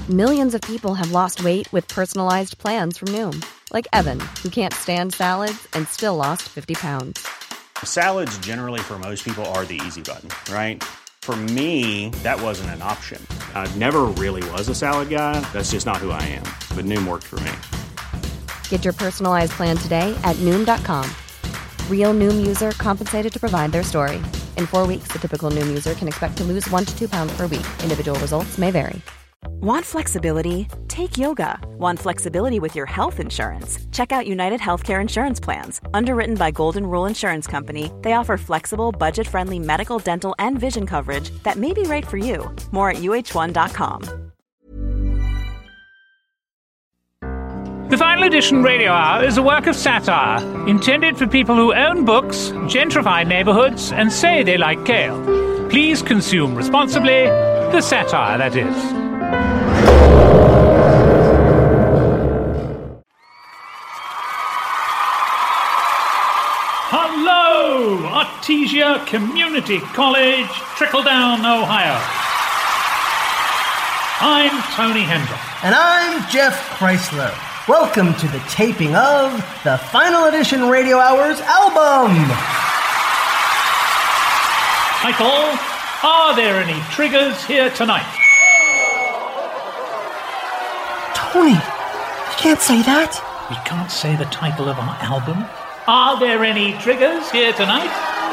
Millions of people have lost weight with personalized plans from Noom. Like Evan, who can't stand salads and still lost 50 pounds. Salads generally for most people are the easy button, right? For me, that wasn't an option. I never really was a salad guy. That's just not who I am. But Noom worked for me. Get your personalized plan today at Noom.com. Real Noom user compensated to provide their story. In 4 weeks, the typical Noom user can expect to lose 1 to 2 pounds per week. Individual results may vary. Want flexibility? Take yoga. Want flexibility with your health insurance? Check out United Healthcare Insurance Plans. Underwritten by Golden Rule Insurance Company, they offer flexible, budget-friendly medical, dental, and vision coverage that may be right for you. More at UH1.com. The Final Edition Radio Hour is a work of satire intended for people who own books, gentrify neighborhoods, and say they like kale. Please consume responsibly. The satire, that is. Hello, Artesia Community College, Trickledown, Ohio. I'm Tony Hendrock. And I'm Jeff Chrysler. Welcome to the taping of the Final Edition Radio Hours album. Michael, are there any triggers here tonight? Tony, you can't say that. We can't say the title of our album. Are there any triggers here tonight?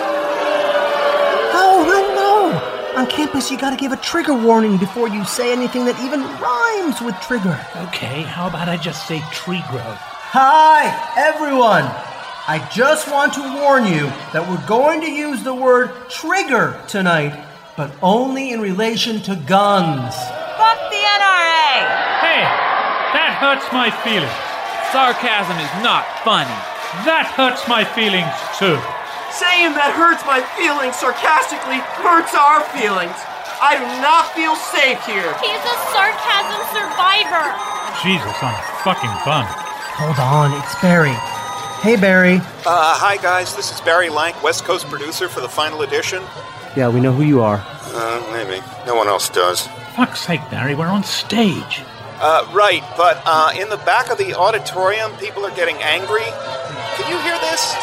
No. On campus, you gotta give a trigger warning before you say anything that even rhymes with trigger. Okay, how about I just say tree growth? Hi, everyone. I just want to warn you that we're going to use the word trigger tonight, but only in relation to guns. Fuck the NRA! Hey, that hurts my feelings. Sarcasm is not funny. That hurts my feelings, too. Saying that hurts my feelings sarcastically hurts our feelings. I do not feel safe here. He's a sarcasm survivor. Jesus, I'm fucking bummed. Hold on, it's Barry. Hey, Barry. Hi, guys. This is Barry Lank, West Coast producer for the Final Edition. Yeah, we know who you are. Maybe. No one else does. Fuck's sake, Barry, we're on stage. Right, but in the back of the auditorium, people are getting angry. Can you hear this?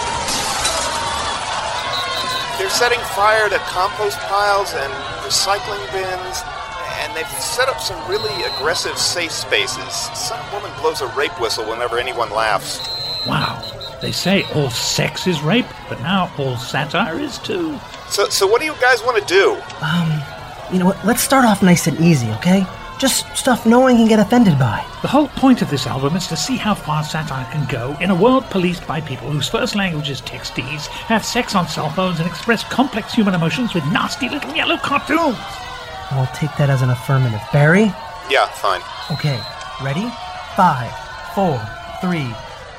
They're setting fire to compost piles and recycling bins, and they've set up some really aggressive safe spaces. Some woman blows a rape whistle whenever anyone laughs. Wow. They say all sex is rape, but now all satire is too. So what do you guys want to do? You know what? Let's start off nice and easy, okay? Just stuff no one can get offended by. The whole point of this album is to see how far satire can go in a world policed by people whose first language is texties, have sex on cell phones, and express complex human emotions with nasty little yellow cartoons. I'll take that as an affirmative. Barry? Yeah, fine. Okay, ready? 5, 4, 3...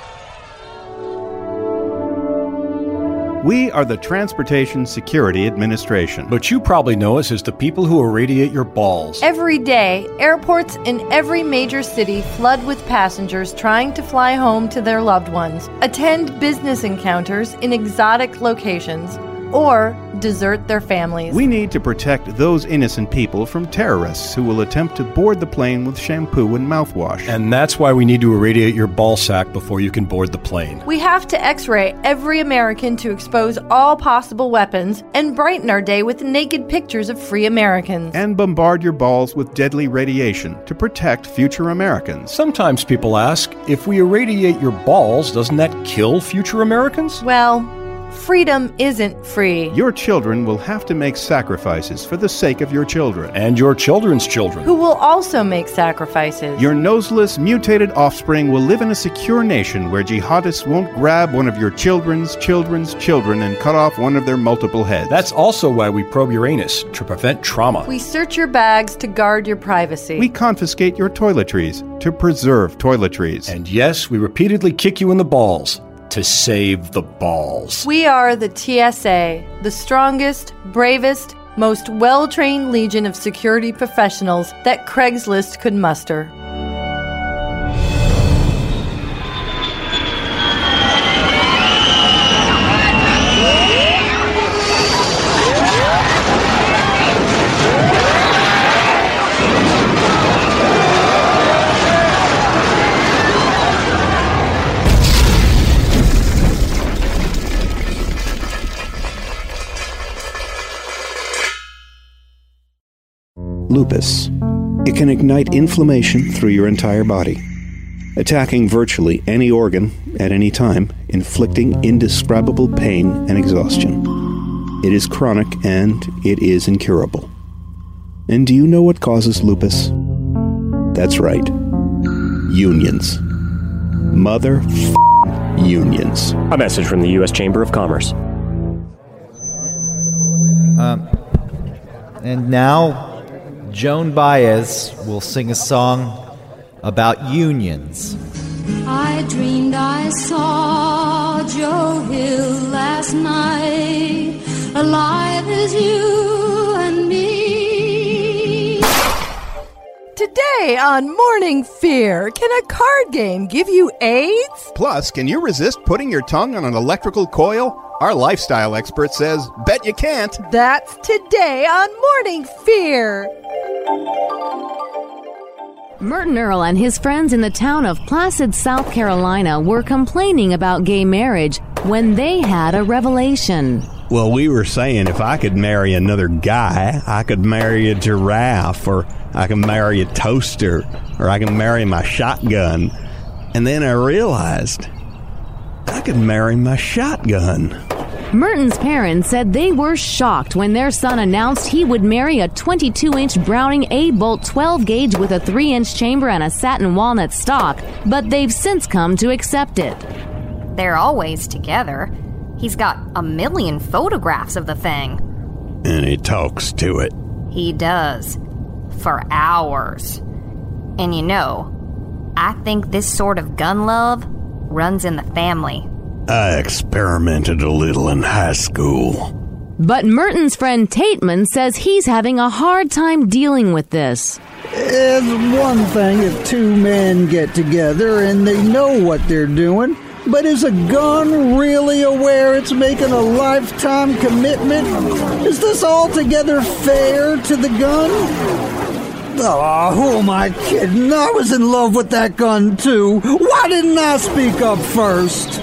We are the Transportation Security Administration. But you probably know us as the people who irradiate your balls. Every day, airports in every major city flood with passengers trying to fly home to their loved ones, attend business encounters in exotic locations, or desert their families. We need to protect those innocent people from terrorists who will attempt to board the plane with shampoo and mouthwash. And that's why we need to irradiate your ball sack before you can board the plane. We have to X-ray every American to expose all possible weapons and brighten our day with naked pictures of free Americans. And bombard your balls with deadly radiation to protect future Americans. Sometimes people ask, if we irradiate your balls, doesn't that kill future Americans? Well, freedom isn't free. Your children will have to make sacrifices for the sake of your children. And your children's children. Who will also make sacrifices. Your noseless, mutated offspring will live in a secure nation where jihadists won't grab one of your children's children and cut off one of their multiple heads. That's also why we probe your anus, to prevent trauma. We search your bags to guard your privacy. We confiscate your toiletries to preserve toiletries. And yes, we repeatedly kick you in the balls. To save the balls. We are the TSA, the strongest, bravest, most well-trained legion of security professionals that Craigslist could muster. lupus. It can ignite inflammation through your entire body, attacking virtually any organ at any time, inflicting indescribable pain and exhaustion. It is chronic and it is incurable. And do you know what causes lupus? That's right. Unions. Unions. A message from the U.S. Chamber of Commerce. And now, Joan Baez will sing a song about unions. I dreamed I saw Joe Hill last night, alive as you and me. Today on Morning Fear, can a card game give you AIDS? Plus, can you resist putting your tongue on an electrical coil? Our lifestyle expert says, bet you can't. That's today on Morning Fear. Merton Earl and his friends in the town of Placid, South Carolina were complaining about gay marriage when they had a revelation. Well, we were saying if I could marry another guy, I could marry a giraffe, or I can marry a toaster, or I can marry my shotgun. And then I realized I could marry my shotgun. Merton's parents said they were shocked when their son announced he would marry a 22-inch Browning A-Bolt 12-gauge with a 3-inch chamber and a satin walnut stock, but they've since come to accept it. They're always together. He's got 1 million photographs of the thing. And he talks to it. He does. For hours. And you know, I think this sort of gun love runs in the family. I experimented a little in high school. But Merton's friend Tateman says he's having a hard time dealing with this. It's one thing if two men get together and they know what they're doing, but is a gun really aware it's making a lifetime commitment? Is this altogether fair to the gun? Oh, who am I kidding? I was in love with that gun too. Why didn't I speak up first?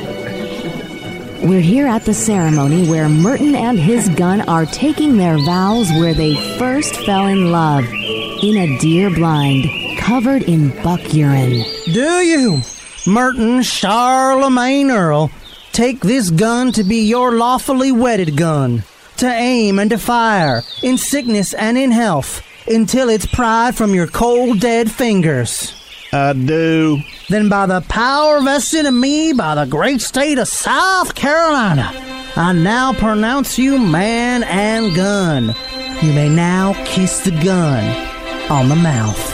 We're here at the ceremony where Merton and his gun are taking their vows where they first fell in love. In a deer blind, covered in buck urine. Do you, Merton Charlemagne Earl, take this gun to be your lawfully wedded gun, to aim and to fire, in sickness and in health, until it's pried from your cold dead fingers? I do. Then by the power vested in me by the great state of South Carolina, I now pronounce you man and gun. You may now kiss the gun on the mouth.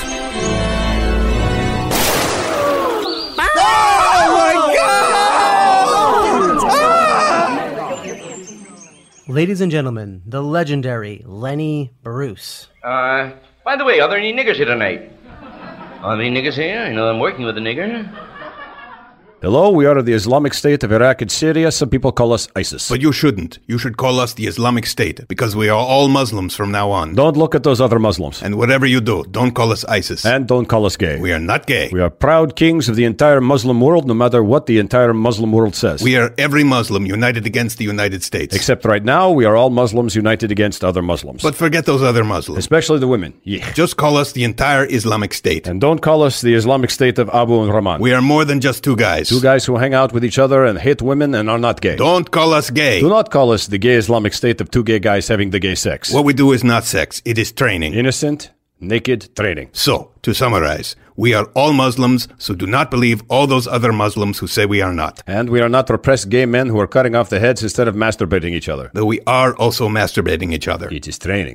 Ladies and gentlemen, the legendary Lenny Bruce. By the way, are there any niggers here tonight? Are there any niggers here? You know, I'm working with a nigger. Hello, we are the Islamic State of Iraq and Syria. Some people call us ISIS. But you shouldn't. You should call us the Islamic State, because we are all Muslims from now on. Don't look at those other Muslims. And whatever you do, don't call us ISIS. And don't call us gay. We are not gay. We are proud kings of the entire Muslim world, no matter what the entire Muslim world says. We are every Muslim united against the United States. Except right now, we are all Muslims united against other Muslims. But forget those other Muslims. Especially the women. Yeah. Just call us the entire Islamic State. And don't call us the Islamic State of Abu and Rahman. We are more than just two guys. Two guys who hang out with each other and hate women and are not gay. Don't call us gay. Do not call us the gay Islamic State of two gay guys having the gay sex. What we do is not sex. It is training. Innocent, naked training. So, to summarize, we are all Muslims, so do not believe all those other Muslims who say we are not. And we are not repressed gay men who are cutting off the heads instead of masturbating each other. Though we are also masturbating each other. It is training.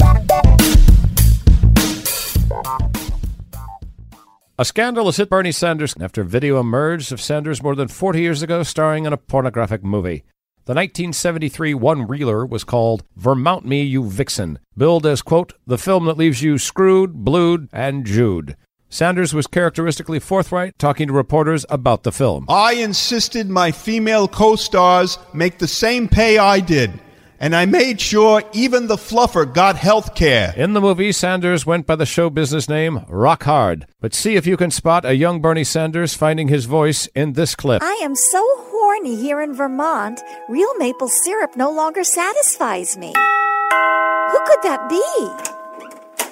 A scandal has hit Bernie Sanders after video emerged of Sanders more than 40 years ago starring in a pornographic movie. The 1973 one-reeler was called Vermount Me, You Vixen, billed as, quote, the film that leaves you screwed, blued, and Jewed. Sanders was characteristically forthright, talking to reporters about the film. I insisted my female co-stars make the same pay I did. And I made sure even the fluffer got health care. In the movie, Sanders went by the show business name Rock Hard. But see if you can spot a young Bernie Sanders finding his voice in this clip. I am so horny here in Vermont, real maple syrup no longer satisfies me. Who could that be?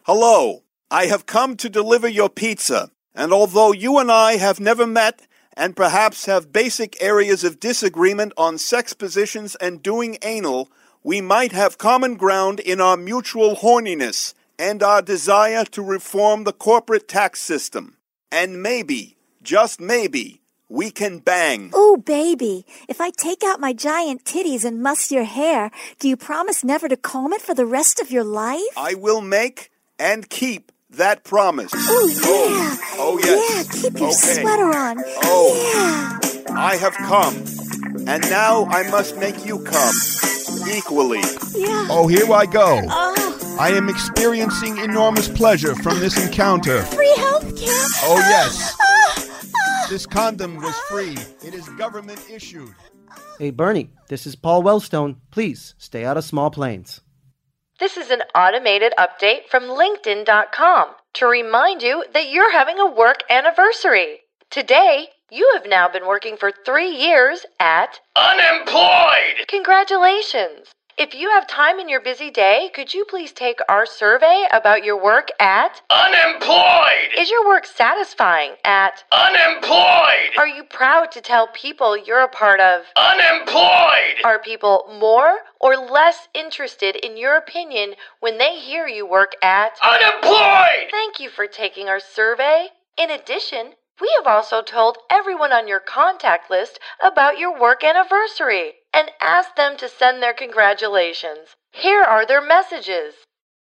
Hello, I have come to deliver your pizza, and although you and I have never met and perhaps have basic areas of disagreement on sex positions and doing anal, we might have common ground in our mutual horniness and our desire to reform the corporate tax system. And maybe, just maybe, we can bang. Ooh, baby, if I take out my giant titties and muss your hair, do you promise never to comb it for the rest of your life? I will make and keep that promise. Ooh, yeah. Oh, yes. Yeah, keep your sweater on. Oh, yeah. I have come, and now I must make you come. Equally. Yeah. Oh, here I go. Oh. I am experiencing enormous pleasure from this encounter. Free healthcare. Oh, yes. This condom was free. It is government issued. Hey, Bernie, this is Paul Wellstone. Please, stay out of small planes. This is an automated update from LinkedIn.com to remind you that you're having a work anniversary. Today, you have now been working for 3 years at Unemployed! Congratulations! If you have time in your busy day, could you please take our survey about your work at Unemployed! Is your work satisfying at Unemployed! Are you proud to tell people you're a part of Unemployed! Are people more or less interested in your opinion when they hear you work at Unemployed! Thank you for taking our survey. In addition, we have also told everyone on your contact list about your work anniversary and asked them to send their congratulations. Here are their messages.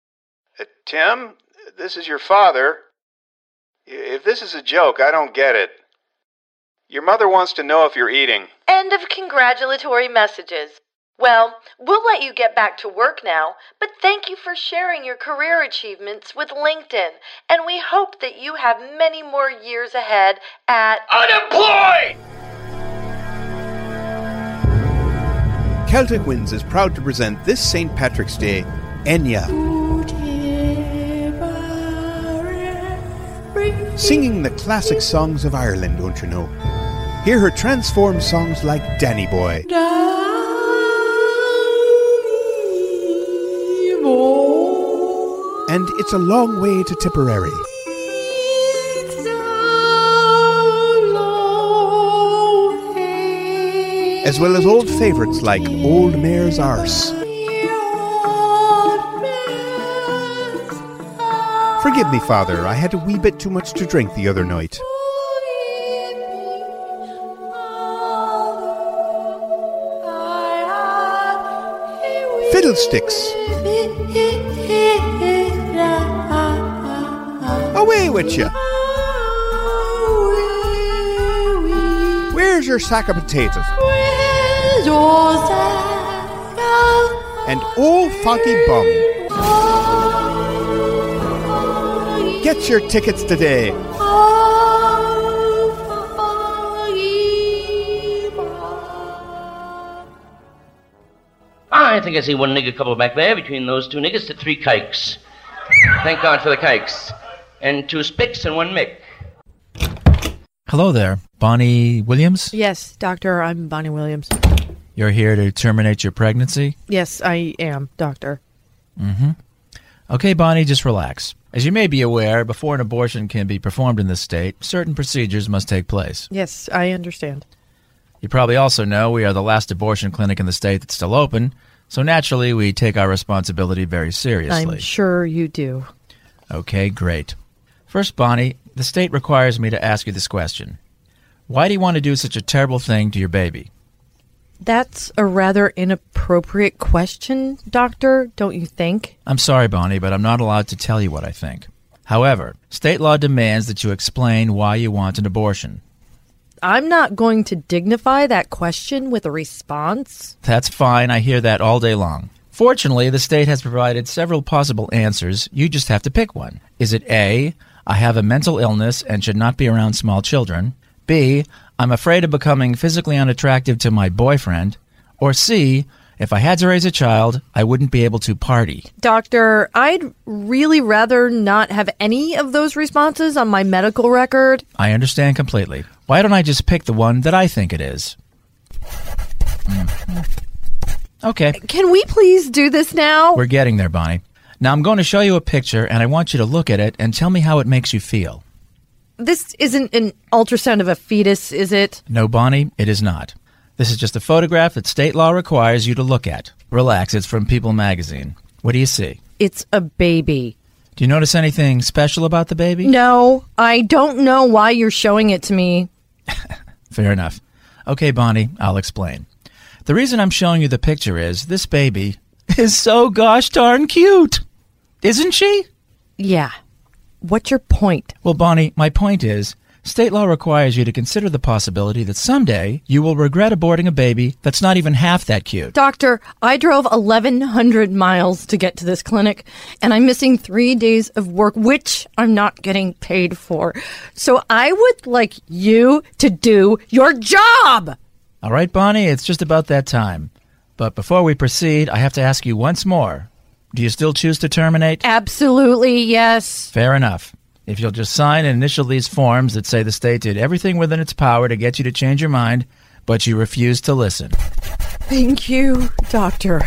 Tim, this is your father. If this is a joke, I don't get it. Your mother wants to know if you're eating. End of congratulatory messages. Well, we'll let you get back to work now, but thank you for sharing your career achievements with LinkedIn, and we hope that you have many more years ahead at Unemployed! Celtic Winds is proud to present this St. Patrick's Day, Enya. Singing the classic songs of Ireland, don't you know? Hear her transform songs like Danny Boy. And It's a Long Way to Tipperary. As well as old favourites like Old Mare's Arse. Forgive me, Father, I had a wee bit too much to drink the other night. Fiddlesticks. Away with you. Where's your sack of potatoes? And old Foggy Bum. Get your tickets today. I think I see one nigger couple back there. Between those two niggers, 3 kikes. Thank God for the kikes. And 2 spicks and 1 mick. Hello there, Bonnie Williams? Yes, doctor, I'm Bonnie Williams. You're here to terminate your pregnancy? Yes, I am, doctor. Mm-hmm. Okay, Bonnie, just relax. As you may be aware, before an abortion can be performed in this state, certain procedures must take place. Yes, I understand. You probably also know we are the last abortion clinic in the state that's still open, so naturally we take our responsibility very seriously. I'm sure you do. Okay, great. First, Bonnie, the state requires me to ask you this question. Why do you want to do such a terrible thing to your baby? That's a rather inappropriate question, doctor, don't you think? I'm sorry, Bonnie, but I'm not allowed to tell you what I think. However, state law demands that you explain why you want an abortion. I'm not going to dignify that question with a response. That's fine. I hear that all day long. Fortunately, the state has provided several possible answers. You just have to pick one. Is it A, I have a mental illness and should not be around small children? B, I'm afraid of becoming physically unattractive to my boyfriend? Or C, if I had to raise a child, I wouldn't be able to party? Doctor, I'd really rather not have any of those responses on my medical record. I understand completely. Why don't I just pick the one that I think it is? Okay. Can we please do this now? We're getting there, Bonnie. Now I'm going to show you a picture, and I want you to look at it and tell me how it makes you feel. This isn't an ultrasound of a fetus, is it? No, Bonnie, it is not. This is just a photograph that state law requires you to look at. Relax, it's from People magazine. What do you see? It's a baby. Do you notice anything special about the baby? No, I don't know why you're showing it to me. Fair enough. Okay, Bonnie, I'll explain. The reason I'm showing you the picture is this baby is so gosh darn cute. Isn't she? Yeah. What's your point? Well, Bonnie, my point is, state law requires you to consider the possibility that someday you will regret aborting a baby that's not even half that cute. Doctor, I drove 1,100 miles to get to this clinic, and I'm missing 3 days of work, which I'm not getting paid for. So I would like you to do your job! All right, Bonnie, it's just about that time. But before we proceed, I have to ask you once more. Do you still choose to terminate? Absolutely, yes. Fair enough. If you'll just sign and initial these forms that say the state did everything within its power to get you to change your mind, but you refuse to listen. Thank you, Doctor.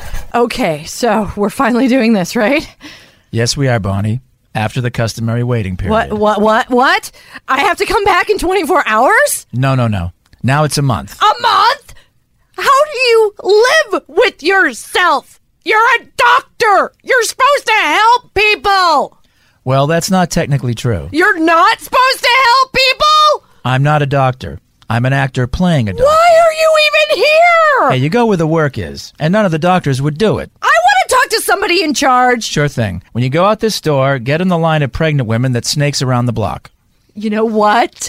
Okay, so we're finally doing this, right? Yes, we are, Bonnie. After the customary waiting period. What? I have to come back in 24 hours? No. Now it's a month. A month? How do you live with yourself? You're a doctor! You're supposed to help people! Well, that's not technically true. You're not supposed to help people? I'm not a doctor. I'm an actor playing a doctor. Why are you even here? Hey, you go where the work is, and none of the doctors would do it. I want to talk to somebody in charge. Sure thing. When you go out this door, get in the line of pregnant women that snakes around the block. You know what,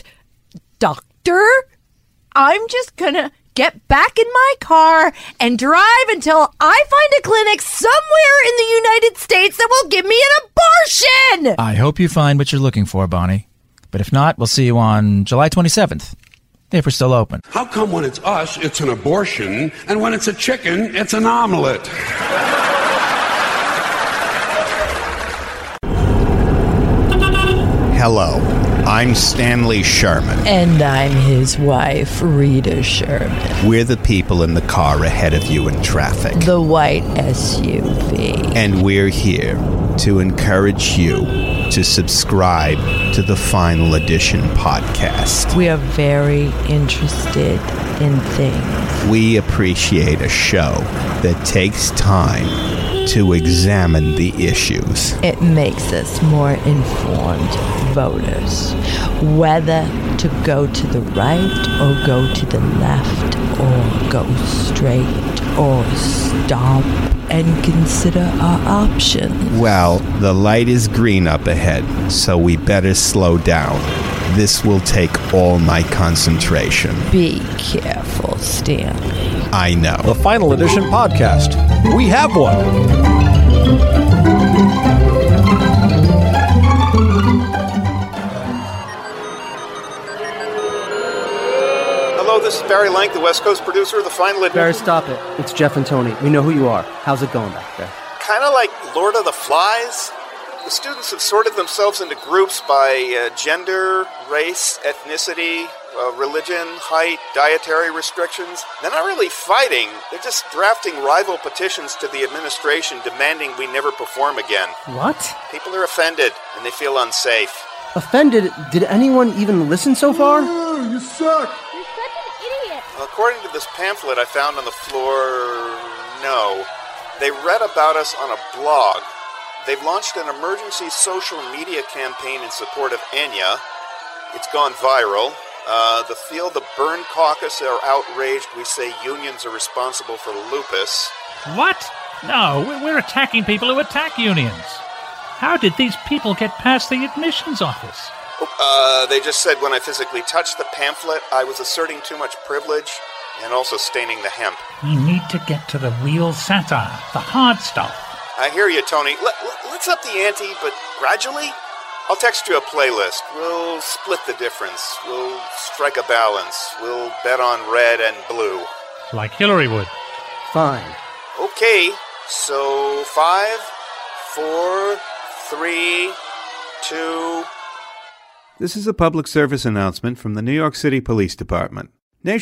Doctor? I'm just gonna get back in my car and drive until I find a clinic somewhere in the United States that will give me an abortion! I hope you find what you're looking for, Bonnie. But if not, we'll see you on July 27th, if we're still open. How come when it's us, it's an abortion, and when it's a chicken, it's an omelet? Hello, I'm Stanley Sherman. And I'm his wife, Rita Sherman. We're the people in the car ahead of you in traffic. The white SUV. And we're here to encourage you to subscribe to the Final Edition podcast. We are very interested in things. We appreciate a show that takes time to examine the issues. It makes us more informed voters, whether to go to the right or go to the left or go straight or stop and consider our options. Well, the light is green up ahead, so we better slow down. This will take all my concentration. Be careful, Stanley. I know. The Final Edition podcast. We have one. Hello, this is Barry Lank, the West Coast producer of the Final Edition. Barry, stop it. It's Jeff and Tony. We know who you are. How's it going back there? Kind of like Lord of the Flies. The students have sorted themselves into groups by gender, race, ethnicity, religion, height, dietary restrictions. They're not really fighting. They're just drafting rival petitions to the administration demanding we never perform again. What? People are offended, and they feel unsafe. Offended? Did anyone even listen so far? You suck! You're such an idiot! According to this pamphlet I found on the floor, no. They read about us on a blog. They've launched an emergency social media campaign in support of Enya. It's gone viral. The Feel the Burn Caucus are outraged. We say unions are responsible for lupus. What? No, we're attacking people who attack unions. How did these people get past the admissions office? They just said when I physically touched the pamphlet, I was asserting too much privilege and also staining the hemp. We need to get to the real satire, the hard stuff. I hear you, Tony. Let's up the ante, but gradually. I'll text you a playlist. We'll split the difference. We'll strike a balance. We'll bet on red and blue. Like Hillary would. Fine. Okay, so 5, 4, 3, 2... This is a public service announcement from the New York City Police Department.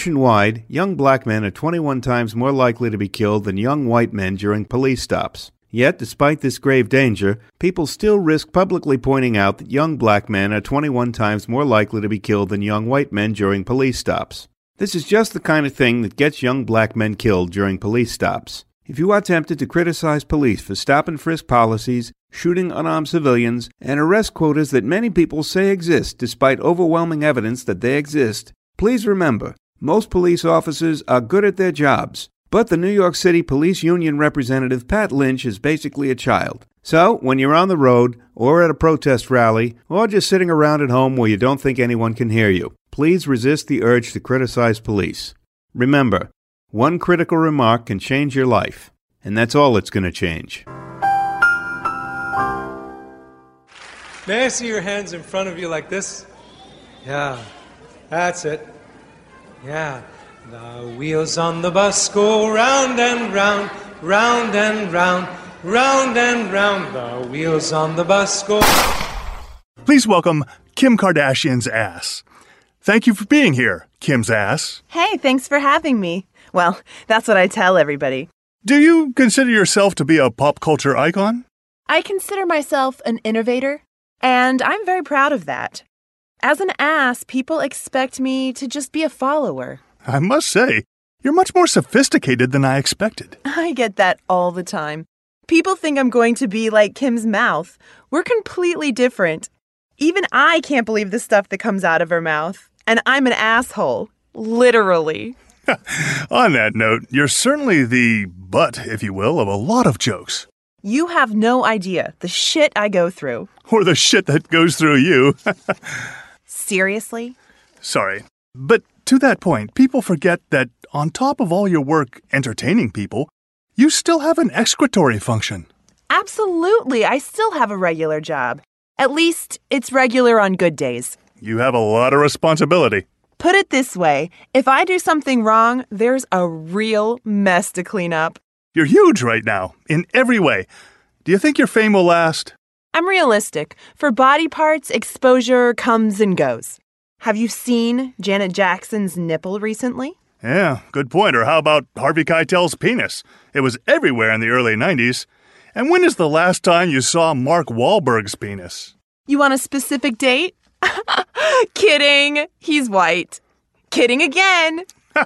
Nationwide, young black men are 21 times more likely to be killed than young white men during police stops. Yet, despite this grave danger, people still risk publicly pointing out that young black men are 21 times more likely to be killed than young white men during police stops. This is just the kind of thing that gets young black men killed during police stops. If you are tempted to criticize police for stop-and-frisk policies, shooting unarmed civilians, and arrest quotas that many people say exist despite overwhelming evidence that they exist, please remember, most police officers are good at their jobs. But the New York City Police Union representative Pat Lynch is basically a child. So, when you're on the road, or at a protest rally, or just sitting around at home where you don't think anyone can hear you, please resist the urge to criticize police. Remember, one critical remark can change your life, and that's all it's going to change. May I see your hands in front of you like this? Yeah, that's it. Yeah. The wheels on the bus go round and round, round and round, round and round. The wheels on the bus go... Please welcome Kim Kardashian's ass. Thank you for being here, Kim's ass. Hey, thanks for having me. Well, that's what I tell everybody. Do you consider yourself to be a pop culture icon? I consider myself an innovator, and I'm very proud of that. As an ass, people expect me to just be a follower. I must say, you're much more sophisticated than I expected. I get that all the time. People think I'm going to be like Kim's mouth. We're completely different. Even I can't believe the stuff that comes out of her mouth. And I'm an asshole. Literally. On that note, you're certainly the butt, if you will, of a lot of jokes. You have no idea the shit I go through. Or the shit that goes through you. Seriously? Sorry. But to that point, people forget that on top of all your work entertaining people, you still have an excretory function. Absolutely. I still have a regular job. At least it's regular on good days. You have a lot of responsibility. Put it this way, if I do something wrong, there's a real mess to clean up. You're huge right now, in every way. Do you think your fame will last? I'm realistic. For body parts, exposure comes and goes. Have you seen Janet Jackson's nipple recently? Yeah, good point. Or how about Harvey Keitel's penis? It was everywhere in the early 90s. And when is the last time you saw Mark Wahlberg's penis? You want a specific date? Kidding. He's white. Kidding again.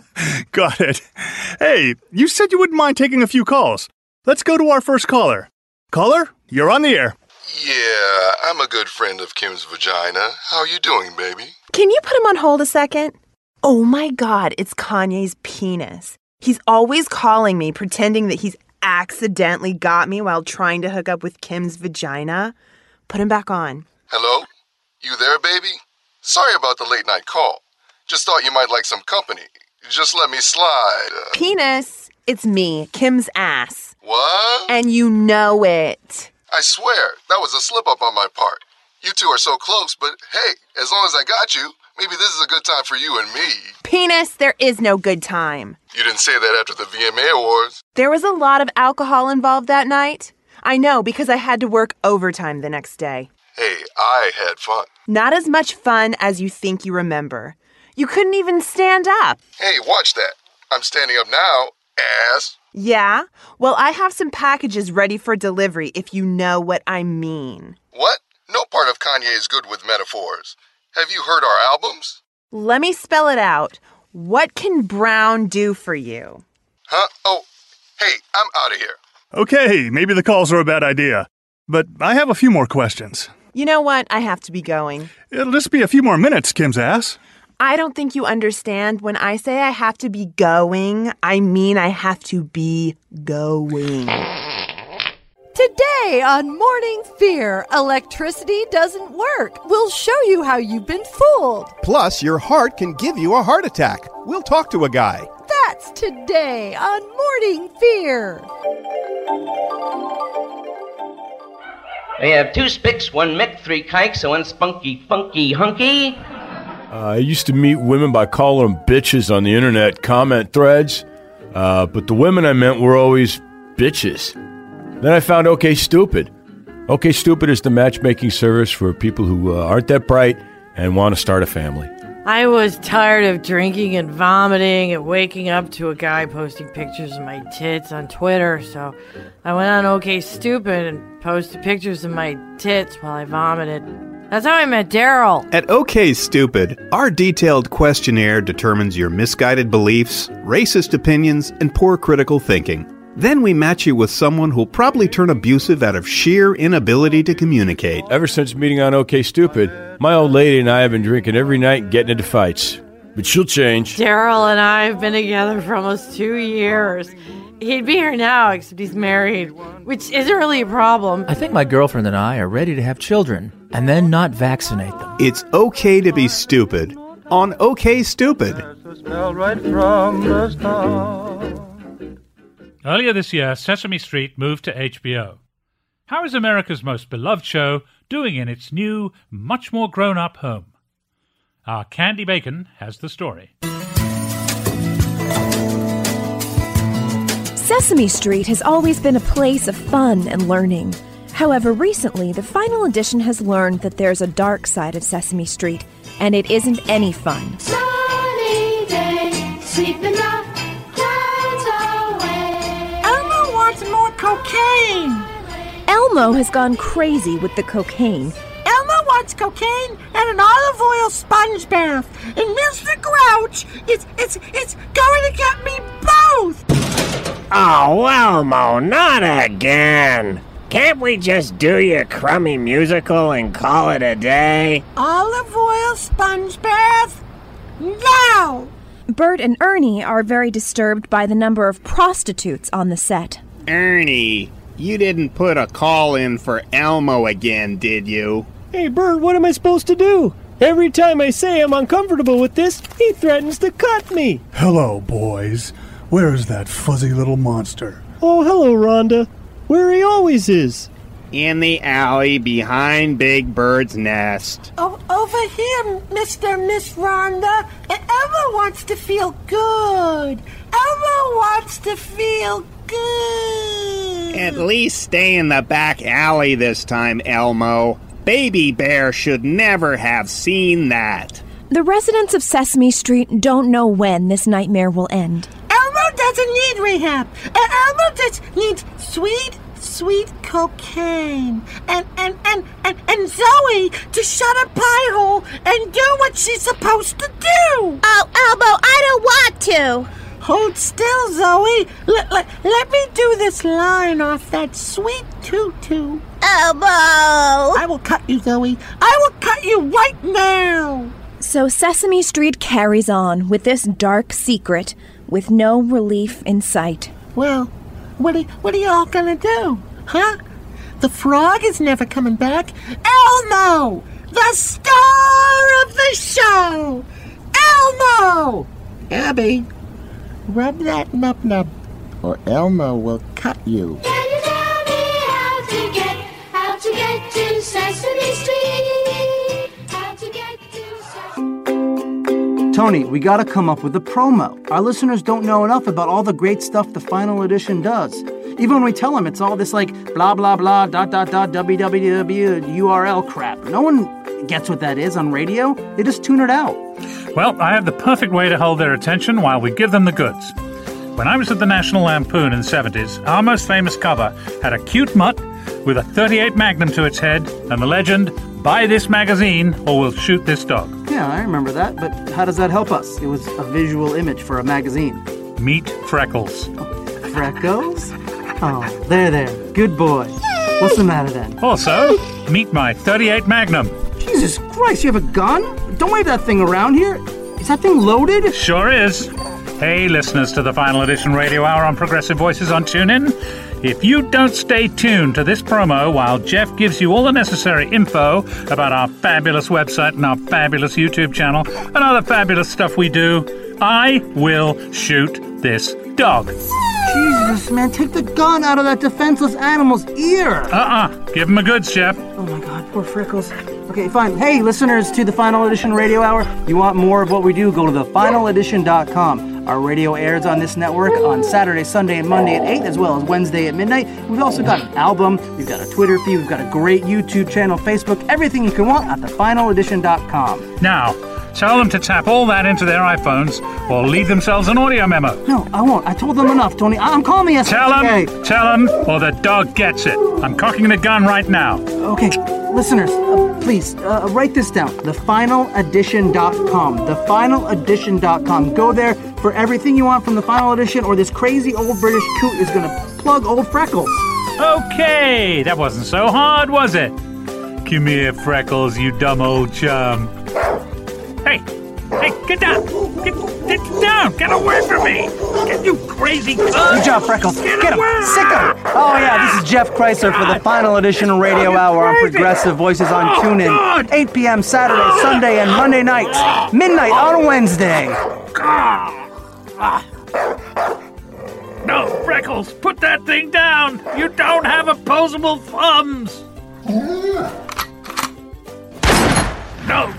Got it. Hey, you said you wouldn't mind taking a few calls. Let's go to our first caller. Caller, you're on the air. Yeah, I'm a good friend of Kim's vagina. How you doing, baby? Can you put him on hold a second? Oh my God, it's Kanye's penis. He's always calling me, pretending that he's accidentally got me while trying to hook up with Kim's vagina. Put him back on. Hello? You there, baby? Sorry about the late night call. Just thought you might like some company. Just let me slide. Penis, it's me, Kim's ass. What? And you know it. I swear, that was a slip-up on my part. You two are so close, but hey, as long as I got you, maybe this is a good time for you and me. Penis, there is no good time. You didn't say that after the VMA Awards. There was a lot of alcohol involved that night. I know, because I had to work overtime the next day. Hey, I had fun. Not as much fun as you think you remember. You couldn't even stand up. Hey, watch that. I'm standing up now, ass. Yeah? Well, I have some packages ready for delivery if you know what I mean. What? No part of Kanye is good with metaphors. Have you heard our albums? Let me spell it out. What can brown do for you? Huh? Oh, hey, I'm out of here. Okay, maybe the calls are a bad idea. But I have a few more questions. You know what? I have to be going. It'll just be a few more minutes, Kim's ass. I don't think you understand. When I say I have to be going, I mean I have to be going. Today on Morning Fear, electricity doesn't work. We'll show you how you've been fooled. Plus, your heart can give you a heart attack. We'll talk to a guy. That's today on Morning Fear. I have 2 spicks, 1 mick, 3 kikes, and 1 spunky, funky, hunky. I used to meet women by calling them bitches on the internet comment threads, but the women I meant were always bitches. Then I found OkStupid. OkStupid is the matchmaking service for people who aren't that bright and want to start a family. I was tired of drinking and vomiting and waking up to a guy posting pictures of my tits on Twitter, so I went on OK Stupid and posted pictures of my tits while I vomited. That's how I met Daryl. At OK Stupid, our detailed questionnaire determines your misguided beliefs, racist opinions, and poor critical thinking. Then we match you with someone who'll probably turn abusive out of sheer inability to communicate. Ever since meeting on OK Stupid, my old lady and I have been drinking every night and getting into fights. But she'll change. Daryl and I have been together for almost 2 years. He'd be here now, except he's married, which isn't really a problem. I think my girlfriend and I are ready to have children, and then not vaccinate them. It's okay to be stupid on OK Stupid. Right from the start. Earlier this year, Sesame Street moved to HBO. How is America's most beloved show doing in its new, much more grown-up home? Our Candy Bacon has the story. Sesame Street has always been a place of fun and learning. However, recently, the final edition has learned that there's a dark side of Sesame Street, and it isn't any fun. Sunny day, sweeping the clouds away. Elmo wants more cocaine. Elmo has gone crazy with the cocaine. Elmo wants cocaine and an olive oil sponge bath. And Mr. Grouch, it's going to get me both. Oh, Elmo, not again. Can't we just do your crummy musical and call it a day? Olive oil sponge bath? No! Bert and Ernie are very disturbed by the number of prostitutes on the set. Ernie, you didn't put a call in for Elmo again, did you? Hey, Bert, what am I supposed to do? Every time I say I'm uncomfortable with this, he threatens to cut me. Hello, boys. Where is that fuzzy little monster? Oh, hello, Rhonda. Where he always is. In the alley behind Big Bird's nest. Oh, over here, Mr. and Miss Rhonda. Elmo wants to feel good. Elmo wants to feel good. At least stay in the back alley this time, Elmo. Baby Bear should never have seen that. The residents of Sesame Street don't know when this nightmare will end. Elmo doesn't need rehab. Elmo just needs sweet cocaine. And Zoe to shut a pie hole and do what she's supposed to do. Oh, Elmo, I don't want to. Hold still, Zoe. Let me do this line off that sweet tutu. Elmo! I will cut you, Zoe. I will cut you right now. So Sesame Street carries on with this dark secret with no relief in sight. Well, what are y'all gonna do? Huh? The frog is never coming back. Elmo! The star of the show! Elmo! Abby, rub that nub-nub, or Elmo will cut you. Can you tell me how to get to Sesame Street? How to get to Sesame... Tony, we gotta come up with a promo. Our listeners don't know enough about all the great stuff the final edition does. Even when we tell them it's all this like blah blah blah www URL crap. No one gets what that is on radio. They just tune it out. Well, I have the perfect way to hold their attention while we give them the goods. When I was at the National Lampoon in the 70s, our most famous cover had a cute mutt with a .38 Magnum to its head and the legend, "Buy this magazine or we'll shoot this dog." Yeah, I remember that, but how does that help us? It was a visual image for a magazine. Meet Freckles. Freckles? Oh, there. Good boy. What's the matter then? Also, meet my .38 Magnum. Jesus Christ, you have a gun? Don't wave that thing around here. Is that thing loaded? Sure is. Hey, listeners to the Final Edition Radio Hour on Progressive Voices on TuneIn. If you don't stay tuned to this promo while Jeff gives you all the necessary info about our fabulous website and our fabulous YouTube channel and other fabulous stuff we do, I will shoot this dog. Jesus, man, take the gun out of that defenseless animal's ear. Give him a goods, Jeff. Oh my God, poor Freckles. Okay, fine. Hey, listeners to the Final Edition Radio Hour, you want more of what we do, go to thefinaledition.com. Our radio airs on this network on Saturday, Sunday, and Monday at 8, as well as Wednesday at midnight. We've also got an album, we've got a Twitter feed, we've got a great YouTube channel, Facebook, everything you can want at thefinaledition.com. Now, Tell them to tap all that into their iPhones or leave themselves an audio memo. No, I won't. I told them enough, Tony. I'm calling me. Tell them, or the dog gets it. I'm cocking the gun right now. Okay, listeners, please, write this down. TheFinalEdition.com. TheFinalEdition.com. Go there for everything you want from The Final Edition, or this crazy old British coot is going to plug old Freckles. Okay, that wasn't so hard, was it? Come here, Freckles, you dumb old chum. Hey, get down! Get down! Get away from me! Get you crazy cunt! Good job, Freckles. Get him! Sick him! Oh yeah, this is Jeff Chrysler for the Final Edition Radio Hour on Progressive Voices on TuneIn. 8 p.m. Saturday, Sunday, and Monday nights. Midnight on Wednesday. No, Freckles, put that thing down! You don't have opposable thumbs! No!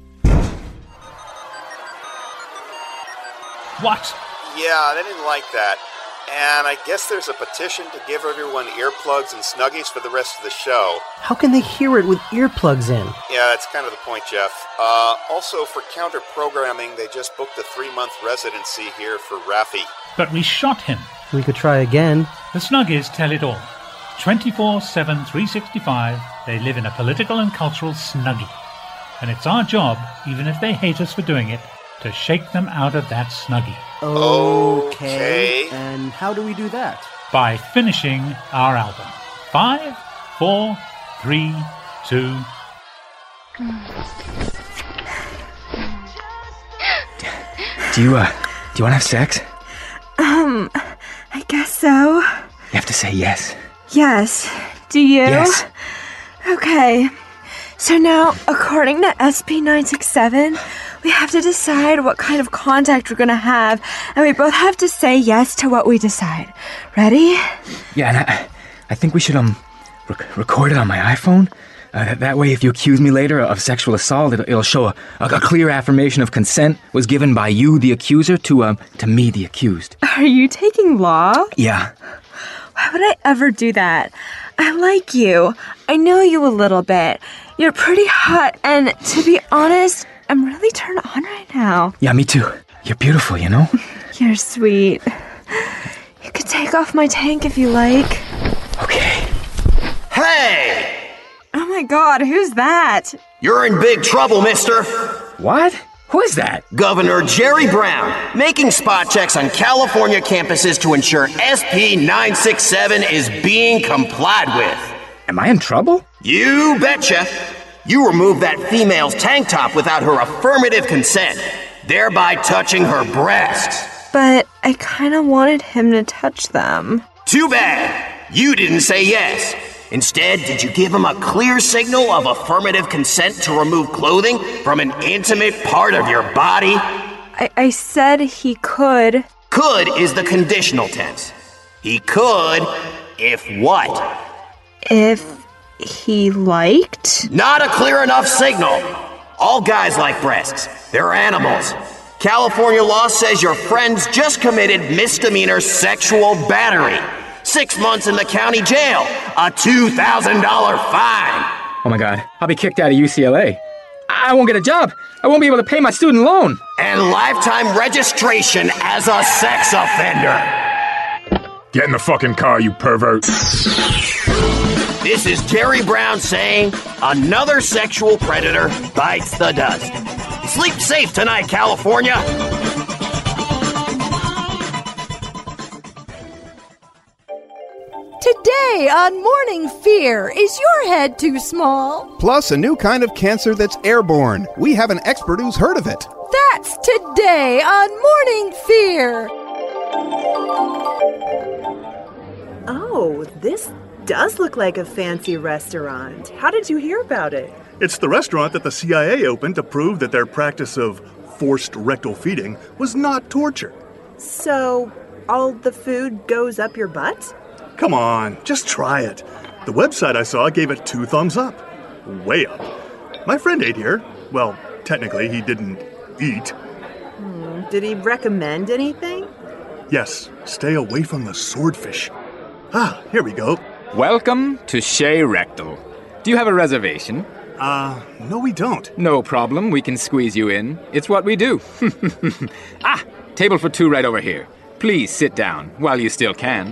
What? Yeah, they didn't like that. And I guess there's a petition to give everyone earplugs and Snuggies for the rest of the show. How can they hear it with earplugs in? Yeah, that's kind of the point, Jeff. Also, for counter-programming, they just booked a 3-month residency here for Raffi. But we shot him. We could try again. The Snuggies tell it all. 24/7, 365, they live in a political and cultural snuggie. And it's our job, even if they hate us for doing it, to shake them out of that snuggie. Okay. And how do we do that? By finishing our album. 5, 4, 3, 2... Do you want to have sex? I guess so. You have to say yes. Yes. Do you? Yes. Okay. So now, according to SP967, we have to decide what kind of contact we're going to have, and we both have to say yes to what we decide. Ready? Yeah, and I think we should record it on my iPhone. That way, if you accuse me later of sexual assault, it'll show a clear affirmation of consent was given by you, the accuser, to me, the accused. Are you taking law? Yeah. Why would I ever do that? I like you. I know you a little bit. You're pretty hot, and to be honest, I'm really turned on right now. Yeah, me too. You're beautiful, you know? You're sweet. You could take off my tank if you like. Okay. Hey! Oh my god, who's that? You're in big trouble, mister. What? Who is that? Governor Jerry Brown, making spot checks on California campuses to ensure SP 967 is being complied with. Am I in trouble? You betcha. You removed that female's tank top without her affirmative consent, thereby touching her breasts. But I kind of wanted him to touch them. Too bad. You didn't say yes. Instead, did you give him a clear signal of affirmative consent to remove clothing from an intimate part of your body? I said he could. Could is the conditional tense. He could if what? If he liked? Not a clear enough signal. All guys like breasts. They're animals. California law says your friend's just committed misdemeanor sexual battery. 6 months in the county jail, a $2,000 fine. Oh my God, I'll be kicked out of UCLA. I won't get a job. I won't be able to pay my student loan. And lifetime registration as a sex offender. Get in the fucking car, you pervert. This is Jerry Brown saying, another sexual predator bites the dust. Sleep safe tonight, California. Today on Morning Fear, is your head too small? Plus a new kind of cancer that's airborne. We have an expert who's heard of it. That's today on Morning Fear. Oh, this does look like a fancy restaurant. How did you hear about it? It's the restaurant that the CIA opened to prove that their practice of forced rectal feeding was not torture. So, all the food goes up your butt? Come on, just try it. The website I saw gave it 2 thumbs up. Way up. My friend ate here. Well, technically, he didn't eat. Did he recommend anything? Yes, stay away from the swordfish. Ah, here we go. Welcome to Shea Rectal. Do you have a reservation? No we don't. No problem, we can squeeze you in. It's what we do. Table for two right over here. Please sit down while you still can.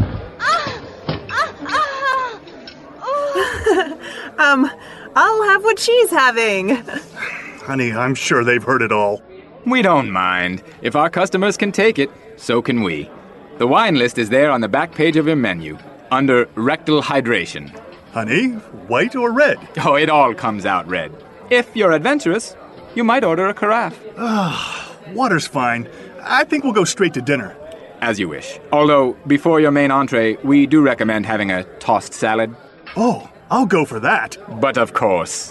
I'll have what she's having. Honey, I'm sure they've heard it all. We don't mind. If our customers can take it, so can we. The wine list is there on the back page of your menu, under rectal hydration. Honey, white or red? Oh, it all comes out red. If you're adventurous, you might order a carafe. Water's fine. I think we'll go straight to dinner. As you wish. Although, before your main entree, we do recommend having a tossed salad. Oh, I'll go for that. But of course.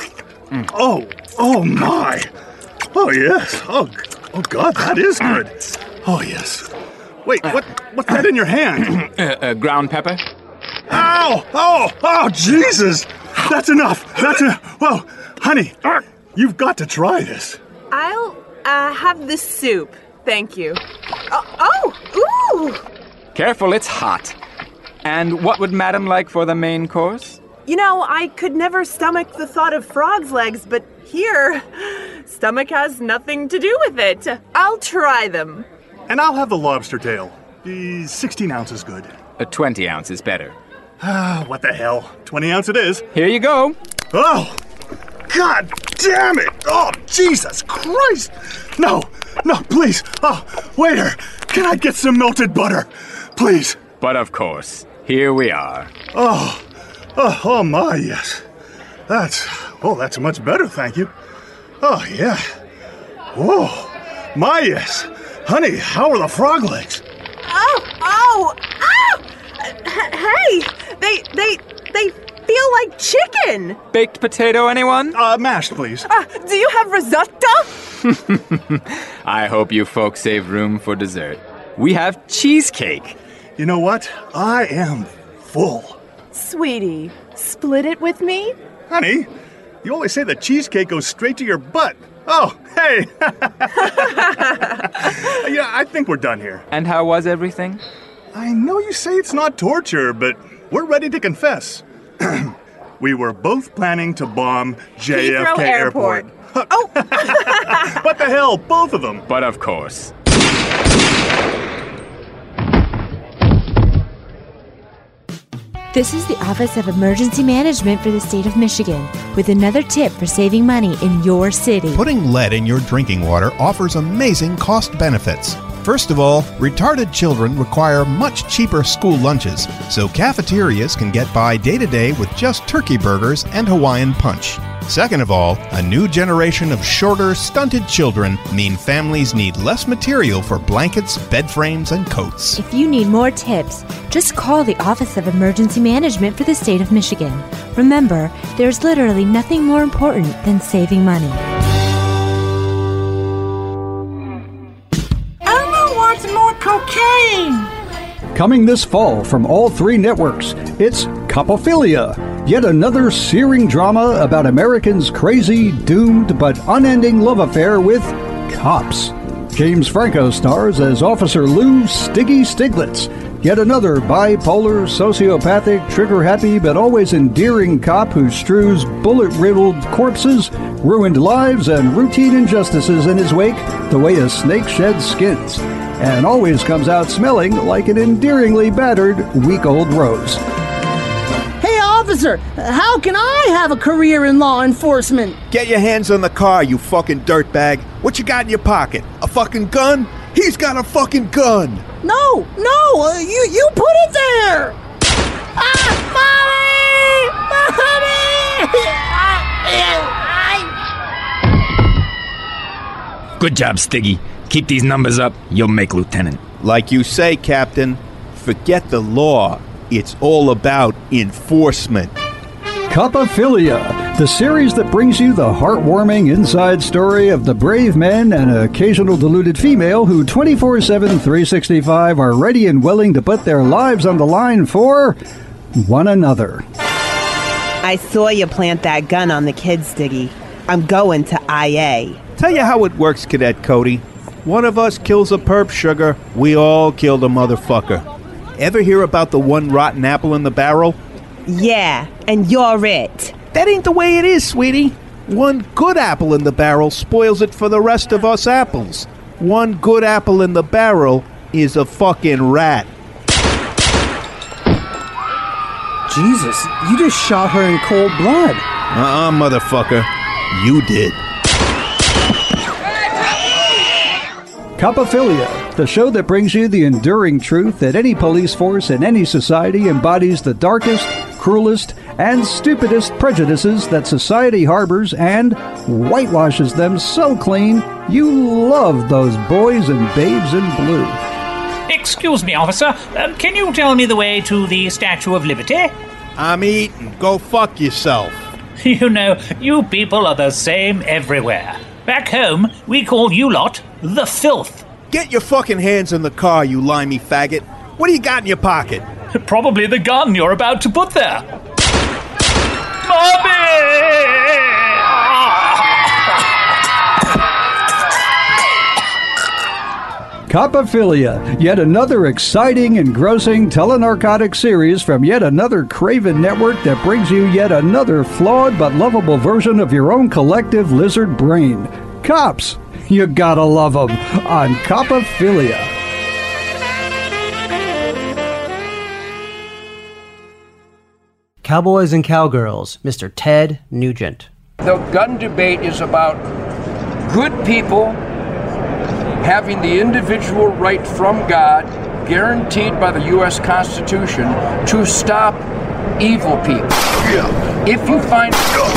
Oh my. Oh, yes. Oh, God, that is good. Oh, yes. Wait, what's that in your hand? Ground pepper. Ow! Oh, Jesus! That's enough. Well, honey, you've got to try this. I'll have the soup. Thank you. Ooh! Careful, it's hot. And what would Madam like for the main course? You know, I could never stomach the thought of frog's legs, but here, stomach has nothing to do with it. I'll try them. And I'll have the lobster tail. 16 ounces good. 20 ounce is better. What the hell? 20 ounce it is. Here you go. Oh! God damn it! Oh, Jesus Christ! No, please. Oh, waiter, can I get some melted butter? Please. But of course, here we are. Oh my, yes. That's much better, thank you. Oh, yeah. Whoa, my, yes. Honey, how are the frog legs? Hey, they feel like chicken. Baked potato, anyone? Mashed, please. Do you have risotto? I hope you folks save room for dessert. We have cheesecake. You know what? I am full. Sweetie, split it with me? Honey, you always say that cheesecake goes straight to your butt. Oh, hey. Yeah, I think we're done here. And how was everything? I know you say it's not torture, but we're ready to confess. We were both planning to bomb JFK Heathrow Airport. What the hell, both of them? But of course. This is the Office of Emergency Management for the state of Michigan with another tip for saving money in your city. Putting lead in your drinking water offers amazing cost benefits. First of all, retarded children require much cheaper school lunches, so cafeterias can get by day-to-day with just turkey burgers and Hawaiian punch. Second of all, a new generation of shorter, stunted children mean families need less material for blankets, bed frames, and coats. If you need more tips, just call the Office of Emergency Management for the state of Michigan. Remember, there's literally nothing more important than saving money. Elmo wants more cocaine! Coming this fall from all three networks, it's Copophilia, yet another searing drama about Americans' crazy, doomed, but unending love affair with cops. James Franco stars as Officer Lou Stiggy Stiglitz, yet another bipolar, sociopathic, trigger-happy, but always endearing cop who strews bullet-riddled corpses, ruined lives, and routine injustices in his wake the way a snake sheds skins, and always comes out smelling like an endearingly battered, week-old rose. Hey, officer, how can I have a career in law enforcement? Get your hands on the car, you fucking dirtbag. What you got in your pocket? A fucking gun? He's got a fucking gun! No, you put it there! Mommy! Good job, Stiggy. Keep these numbers up, you'll make lieutenant. Like you say, Captain, forget the law. It's all about enforcement. Copophilia, the series that brings you the heartwarming inside story of the brave men and occasional deluded female who 24/7, 365 are ready and willing to put their lives on the line for one another. I saw you plant that gun on the kid, Stiggy. I'm going to IA. Tell you how it works, Cadet Cody. One of us kills a perp sugar, we all kill the motherfucker. Ever hear about the one rotten apple in the barrel? Yeah, and you're it. That ain't the way it is, sweetie. One good apple in the barrel spoils it for the rest of us apples. One good apple in the barrel is a fucking rat. Jesus, you just shot her in cold blood. Motherfucker. You did. Copophilia, the show that brings you the enduring truth that any police force in any society embodies the darkest, cruelest, and stupidest prejudices that society harbors and whitewashes them so clean you love those boys and babes in blue. Excuse me, officer. Can you tell me the way to the Statue of Liberty? I'm eating. Go fuck yourself. You know, you people are the same everywhere. Back home, we call you lot the filth. Get your fucking hands in the car, you limey faggot. What do you got in your pocket? Probably the gun you're about to put there. Mommy! Copophilia, yet another exciting, engrossing telenarcotic series from yet another craven network that brings you yet another flawed but lovable version of your own collective lizard brain. Cops, you gotta love them on Copophilia. Cowboys and Cowgirls, Mr. Ted Nugent. The gun debate is about good people having the individual right from God, guaranteed by the U.S. Constitution, to stop evil people. If you find...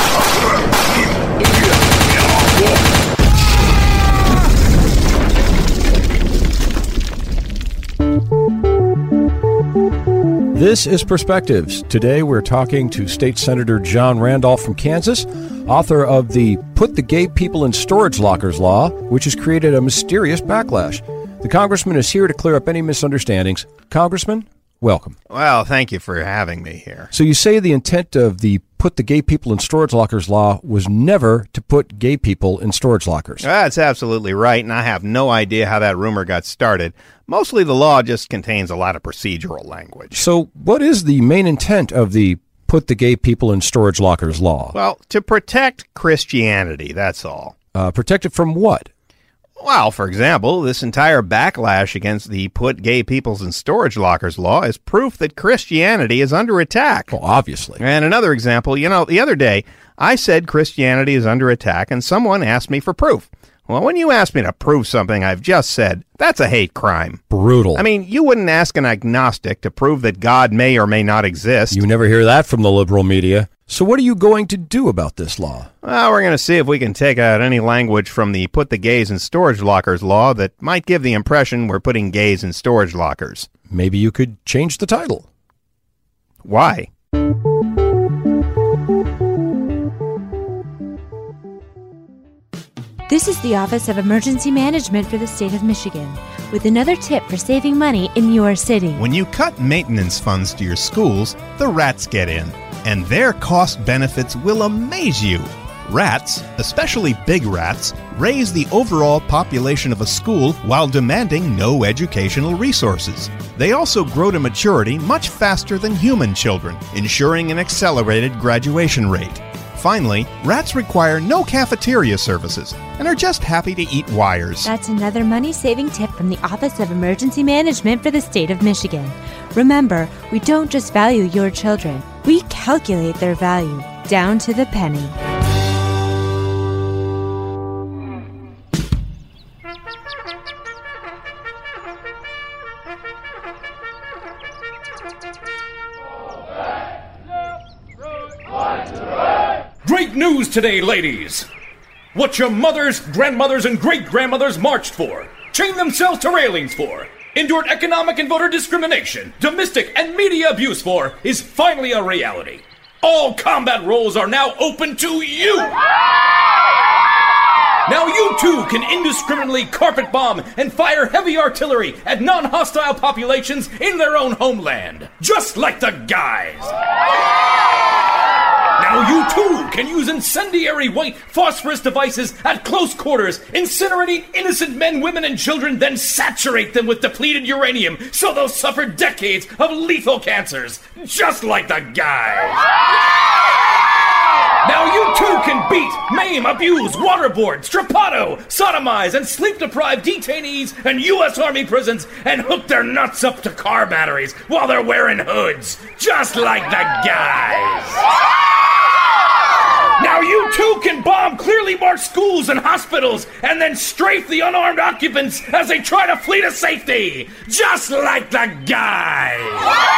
This is Perspectives. Today we're talking to State Senator John Randolph from Kansas, author of the Put the Gay People in Storage Lockers law, which has created a mysterious backlash. The congressman is here to clear up any misunderstandings. Congressman, welcome. Well, thank you for having me here. So you say the intent of the Put the Gay People in Storage Lockers law was never to put gay people in storage lockers. That's absolutely right, and I have no idea how that rumor got started. Mostly the law just contains a lot of procedural language. So what is the main intent of the Put the Gay People in Storage Lockers law? Well, to protect Christianity, that's all. Protect it from what? Well, for example, this entire backlash against the Put Gay People in Storage Lockers law is proof that Christianity is under attack. Well, obviously. And another example, the other day, I said Christianity is under attack, and someone asked me for proof. Well, when you ask me to prove something I've just said, that's a hate crime. Brutal. I mean, you wouldn't ask an agnostic to prove that God may or may not exist. You never hear that from the liberal media. So what are you going to do about this law? Well, we're going to see if we can take out any language from the Put the Gays in Storage Lockers law that might give the impression we're putting gays in storage lockers. Maybe you could change the title. Why? This is the Office of Emergency Management for the state of Michigan, with another tip for saving money in your city. When you cut maintenance funds to your schools, the rats get in, and their cost benefits will amaze you. Rats, especially big rats, raise the overall population of a school while demanding no educational resources. They also grow to maturity much faster than human children, ensuring an accelerated graduation rate. Finally, rats require no cafeteria services and are just happy to eat wires. That's another money-saving tip from the Office of Emergency Management for the state of Michigan. Remember, we don't just value your children. We calculate their value, down to the penny. Great news today, ladies! What your mothers, grandmothers, and great-grandmothers marched for, chained themselves to railings for, endured economic and voter discrimination, domestic and media abuse for, is finally a reality. All combat roles are now open to you! Now you too can indiscriminately carpet bomb and fire heavy artillery at non-hostile populations in their own homeland, just like the guys! Now you too can use incendiary white phosphorus devices at close quarters, incinerating innocent men, women, and children, then saturate them with depleted uranium so they'll suffer decades of lethal cancers, just like the guys. Now you too can beat, maim, abuse, waterboard, strapato, sodomize, and sleep-deprived detainees in U.S. Army prisons and hook their nuts up to car batteries while they're wearing hoods, just like the guys. Now you too can bomb clearly marked schools and hospitals and then strafe the unarmed occupants as they try to flee to safety, just like the guys.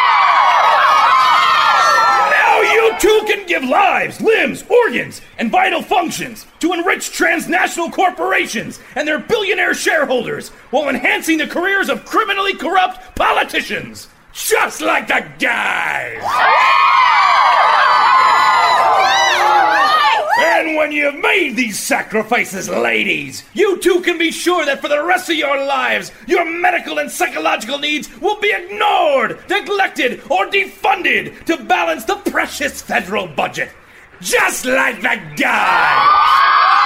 You too can give lives, limbs, organs, and vital functions to enrich transnational corporations and their billionaire shareholders while enhancing the careers of criminally corrupt politicians, just like the guys. And when you've made these sacrifices, ladies, you too can be sure that for the rest of your lives, your medical and psychological needs will be ignored, neglected, or defunded to balance the precious federal budget. Just like the guys!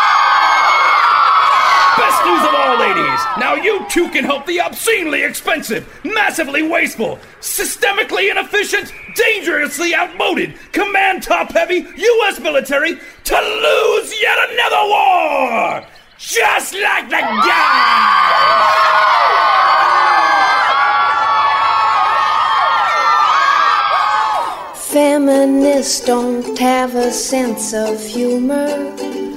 Best news of all, ladies! Now you too can help the obscenely expensive, massively wasteful, systemically inefficient, dangerously outmoded, command top-heavy U.S. military to lose yet another war! Just like the guys! Feminists don't have a sense of humor.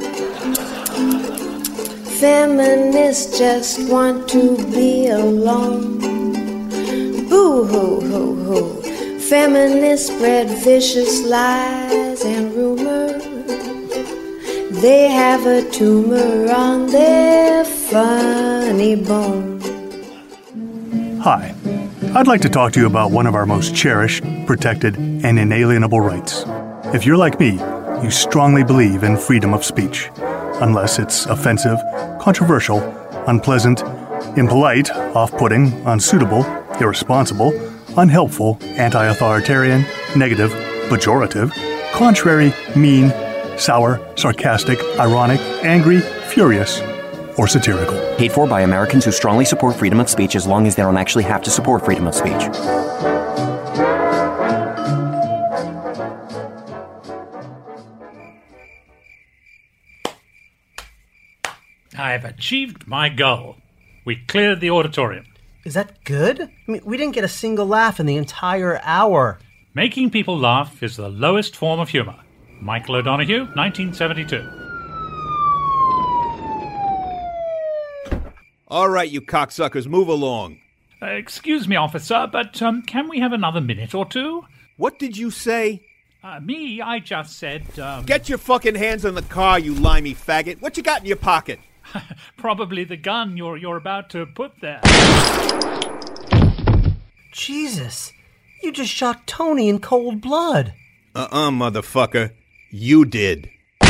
Feminists just want to be alone. Boo-hoo-hoo-hoo. Feminists spread vicious lies and rumors. They have a tumor on their funny bone. Hi. I'd like to talk to you about one of our most cherished, protected, and inalienable rights. If you're like me, you strongly believe in freedom of speech, unless it's offensive, controversial, unpleasant, impolite, off-putting, unsuitable, irresponsible, unhelpful, anti-authoritarian, negative, pejorative, contrary, mean, sour, sarcastic, ironic, angry, furious, or satirical. Paid for by Americans who strongly support freedom of speech as long as they don't actually have to support freedom of speech. I've achieved my goal. We cleared the auditorium. Is that good? I mean, we didn't get a single laugh in the entire hour. Making people laugh is the lowest form of humor. Michael O'Donoghue, 1972. All right, you cocksuckers, move along. Excuse me, officer, but can we have another minute or two? What did you say? I just said, Get your fucking hands on the car, you limey faggot. What you got in your pocket? Probably the gun you're about to put there. Jesus, you just shot Tony in cold blood. Motherfucker. You did.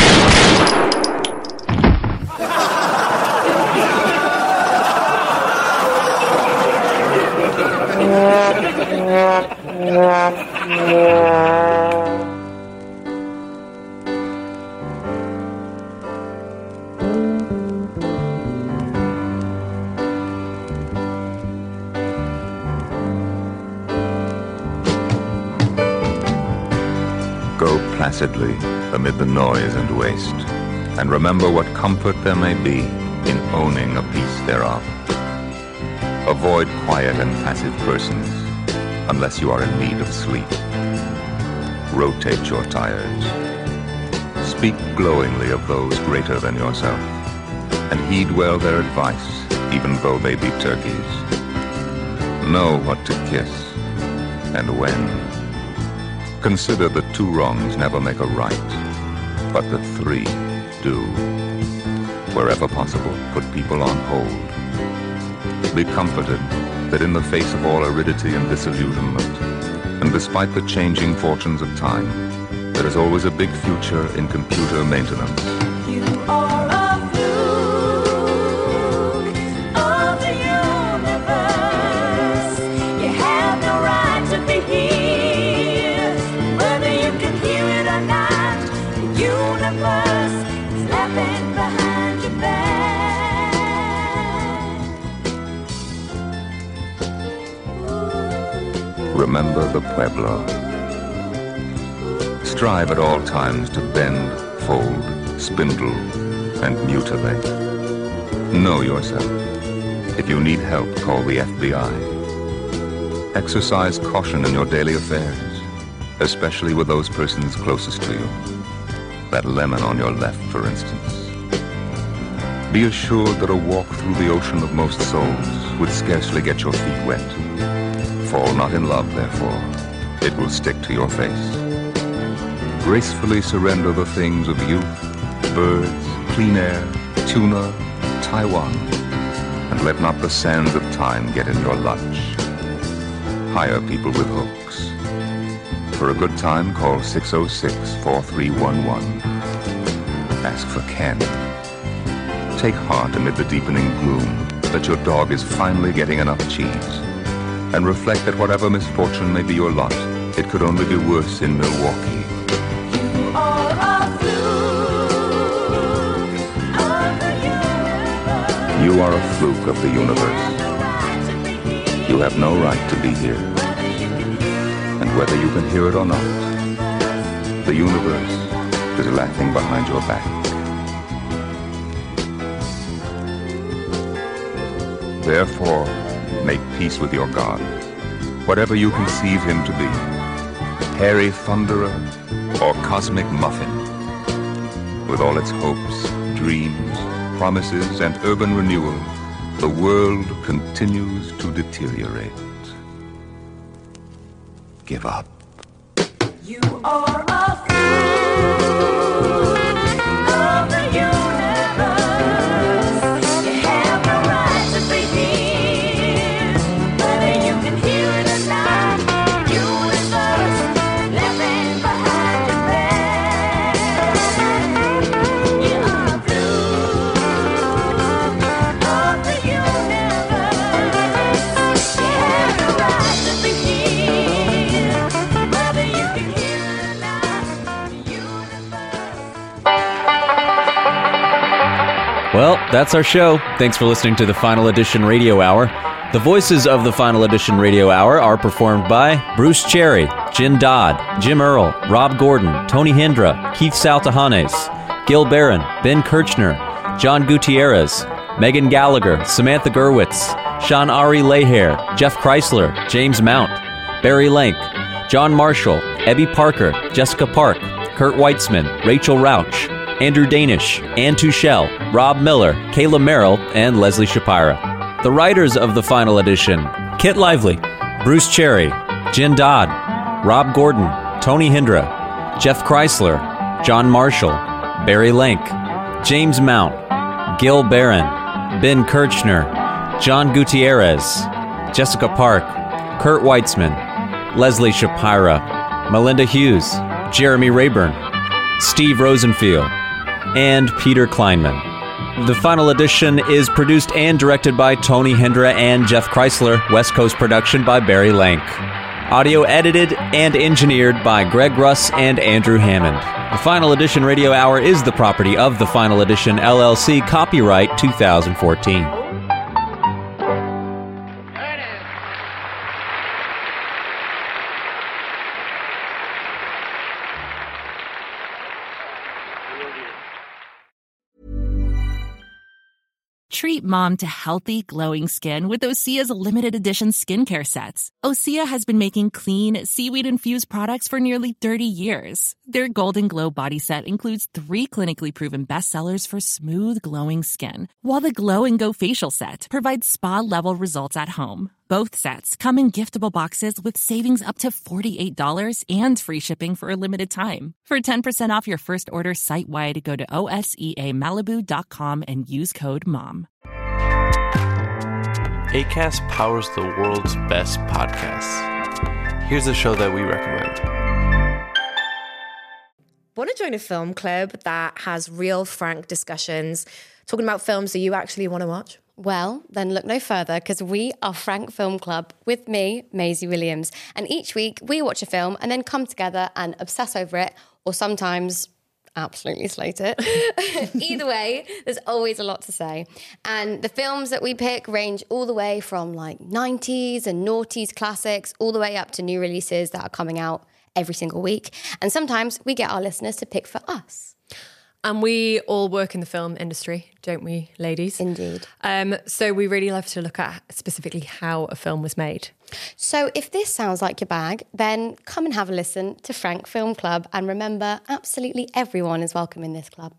Go placidly amid the noise and waste, and remember what comfort there may be in owning a piece thereof. Avoid quiet and passive persons, unless you are in need of sleep. Rotate your tires. Speak glowingly of those greater than yourself, and heed well their advice, even though they be turkeys. Know what to kiss, and when. Consider that 2 wrongs never make a right, but that 3 do. Wherever possible, put people on hold. Be comforted that in the face of all aridity and disillusionment, and despite the changing fortunes of time, there is always a big future in computer maintenance. You are a fluke of the universe. You have no right to be here. Whether you can hear it or not, the universe is laughing behind your back. Remember the Pueblo. strive at all times to bend, fold, spindle, and mutilate. Know yourself. If you need help, call the FBI. Exercise caution in your daily affairs, especially with those persons closest to you. That lemon on your left, for instance. Be assured that a walk through the ocean of most souls would scarcely get your feet wet. Fall not in love, therefore. It will stick to your face. Gracefully surrender the things of youth, birds, clean air, tuna, Taiwan, and let not the sands of time get in your lunch. Hire people with hooks. For a good time, call 606-4311. Ask for Ken. Take heart amid the deepening gloom that your dog is finally getting enough cheese. And reflect that whatever misfortune may be your lot, it could only be worse in Milwaukee. You are a fluke of the universe. You are a fluke of the universe. You have no right to be here. And whether you can hear it or not, the universe is laughing behind your back. Therefore, make peace with your God, whatever you conceive him to be, hairy thunderer or cosmic muffin. With all its hopes, dreams, promises, and urban renewal, the world continues to deteriorate. Give up. You are a fluke of the universe. You have no right to be here. Whether you can hear it or not, the universe laughing behind your back. You are a fluke of the universe. You have no right to be here. Whether you can hear it or not, the Well, that's our show. Thanks for listening to the Final Edition Radio Hour. The voices of the Final Edition Radio Hour are performed by Bruce Cherry, Jen Dodd, Jim Earl, Rob Gordon, Tony Hendra, Keith Saltahanes, Gil Barron, Ben Kirchner, John Gutierrez, Megan Gallagher, Samantha Gerwitz, Sean Ari Lehair, Jeff Chrysler, James Mount, Barry Lank, John Marshall, Ebby Parker, Jessica Park, Kurt Weitzman, Rachel Rauch, Andrew Danish, Ann Tuchel, Rob Miller, Kayla Merrill, and Leslie Shapira. The writers of the Final Edition: Kit Lively, Bruce Cherry, Jen Dodd, Rob Gordon, Tony Hendra, Jeff Chrysler, John Marshall, Barry Lank, James Mount, Gil Barron, Ben Kirchner, John Gutierrez, Jessica Park, Kurt Weitzman, Leslie Shapira, Melinda Hughes, Jeremy Rayburn, Steve Rosenfield, and Peter Kleinman. The Final Edition is produced and directed by Tony Hendra and Jeff Chrysler. West Coast production by Barry Lank. Audio edited and engineered by Greg Russ and Andrew Hammond. The Final Edition Radio Hour is the property of the Final Edition LLC, copyright 2014. Treat mom to healthy, glowing skin with Osea's limited edition skincare sets. Osea has been making clean, seaweed-infused products for nearly 30 years. Their Golden Glow body set includes 3 clinically proven bestsellers for smooth, glowing skin, while the Glow and Go facial set provides spa-level results at home. Both sets come in giftable boxes with savings up to $48 and free shipping for a limited time. For 10% off your first order site-wide, go to OSEAMalibu.com and use code MOM. Acast powers the world's best podcasts. Here's a show that we recommend. Want to join a film club that has real, frank discussions, talking about films that you actually want to watch? Well, then look no further, because we are Frank Film Club with me, Maisie Williams. And each week we watch a film and then come together and obsess over it, or sometimes absolutely slate it. Either way, there's always a lot to say. And the films that we pick range all the way from like 90s and noughties classics all the way up to new releases that are coming out every single week. And sometimes we get our listeners to pick for us. And we all work in the film industry, don't we, ladies? Indeed. So we really love to look at specifically how a film was made. So if this sounds like your bag, then come and have a listen to Frank Film Club. And remember, absolutely everyone is welcome in this club.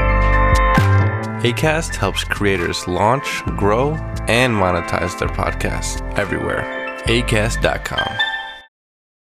Acast helps creators launch, grow, and monetize their podcasts everywhere. Acast.com.